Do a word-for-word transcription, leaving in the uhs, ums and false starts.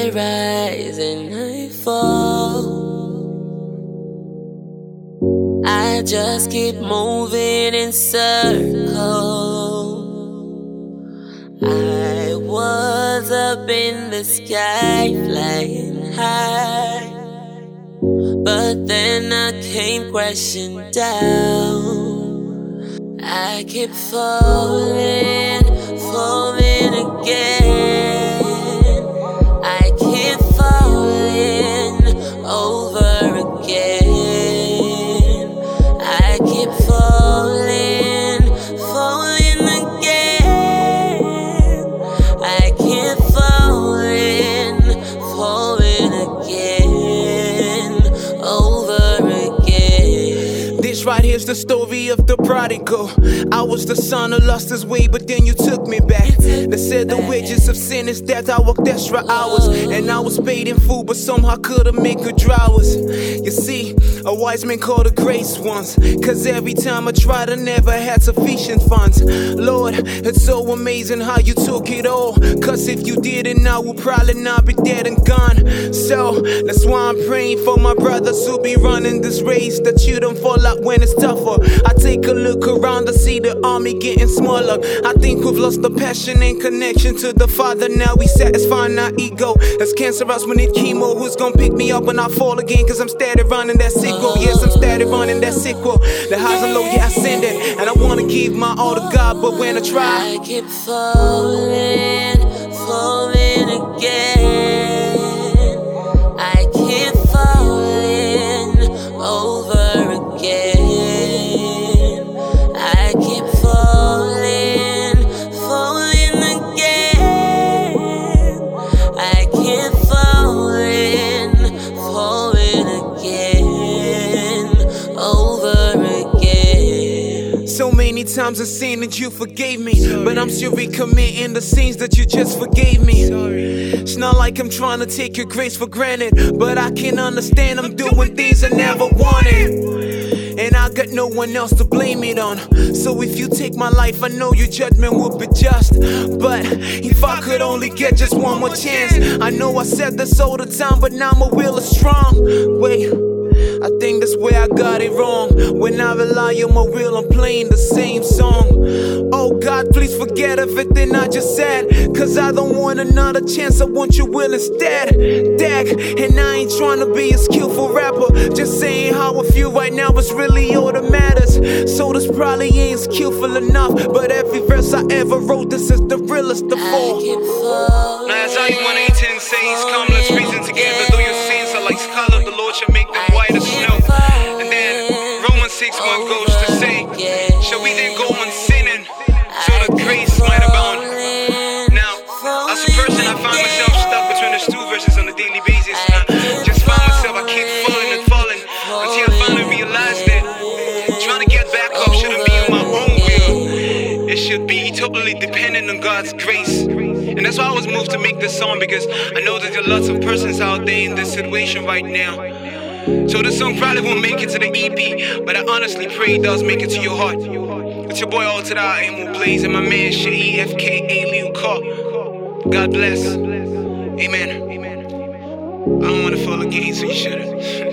I rise and I fall. I just keep moving in circles. I was up in the sky flying high, but then I came crashing down. I keep falling, falling again. I keep falling over again. I keep falling, falling again. I keep falling, falling again, over again. This right here's the story of the prodigal. I was the son who lost his way, but then you took me back. They said the wages of sin is death. I worked extra hours, and I was paid in full, but somehow couldn't make good drawers. You see, a wise man called a grace once, cause every time I tried I never had sufficient funds. Lord, it's so amazing how you took it all, cause if you didn't, I would probably not be dead and gone. So, that's why I'm praying for my brothers who be running this race, that you don't fall out when it's tougher. I take a look around, I see the army getting smaller. I think we've lost the passion and connection to the Father. Now we satisfying our ego. As cancerous, we need chemo. Who's gonna pick me up when I fall again? Cause I'm steady running that sequel. Yes, I'm steady running that sequel. The highs and lows, yeah, I send it, and I wanna give my all to God, but when I try, I keep falling, falling again. I keep falling over again. I keep falling, falling again. I keep falling, falling again, over again. so many times I've seen that you forgave me, but I'm still recommitting the sins that you just forgave me. It's not like I'm trying to take your grace for granted, but I can understand I'm doing things I never wanted, and I got no one else to blame it on. So if you take my life, I know your judgment will be just. But if I could only get just one more chance, I know I said this all the time, but now my will is strong. Wait, I think that's where I got it wrong. When I rely on my will, I'm playing the same song. Oh God, please forget everything I just said, cause I don't want another chance, I want your will instead. Dag, and I ain't trying to be a skillful rapper, just saying how I feel right now is really all that matters. So this probably ain't skillful enough, but every verse I ever wrote, this is the realest of all. I keep falling, Now Isaiah one eighteen says, come, let's reason together, though your sins are like scarlet, the Lord shall make them white as snow. And then Romans six one goes to say, shall we then go on sinning, so the grace might abound? Now, as a person, I find myself stuck between those two verses on a daily basis. And I just find myself, I keep falling and falling, until I finally realize that trying to get back up shouldn't be on my own will. It should be totally dependent on God's grace. And that's why I was moved to make this song, because I know that there are lots of persons out there in this situation right now. So this song probably won't make it to the E P, but I honestly pray it does make it to your heart. It's your boy Altered Out, Amo Blaze, and my man Shea F K A Liu Ka. God bless. Amen. I don't wanna fall again, so you shouldn't.